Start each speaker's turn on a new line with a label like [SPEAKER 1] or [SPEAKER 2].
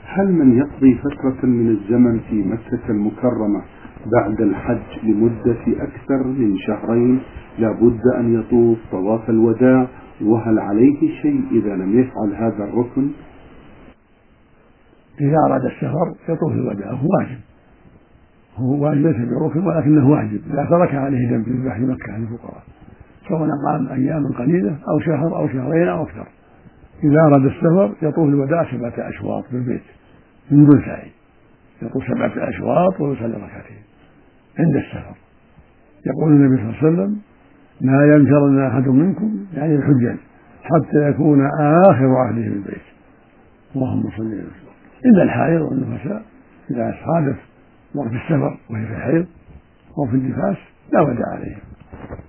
[SPEAKER 1] هل من يقضي فترة من الزمن في مكة المكرمة بعد الحج لمدة أكثر من شهرين لابد أن يطوف طواف الوداع، وهل عليه شيء إذا لم يفعل هذا الركن؟
[SPEAKER 2] إذا أراد السفر يطوف الوداع هو واجب ليس بركن ولكنه واجب، إذا ترك عليه دم يذبح في مكة للفقراء سواء قام أيام قليلة أو شهر أو شهرين أو أكثر. إذا أراد السفر يطوف الوداع 7 أشواط بالبيت من دون سعي، يطوف 7 أشواط ويصلي ركعتين عند السفر. يقول النبي صلى الله عليه وسلم: لا ينفرن أحد منكم يعني الحجاج حتى يكون آخر عهده بالبيت. اللهم صل وسلم. إلا الحائض والنفساء إذا أصابت وقت السفر وهي في الحيض أو في النفاس لا وداع عليهم.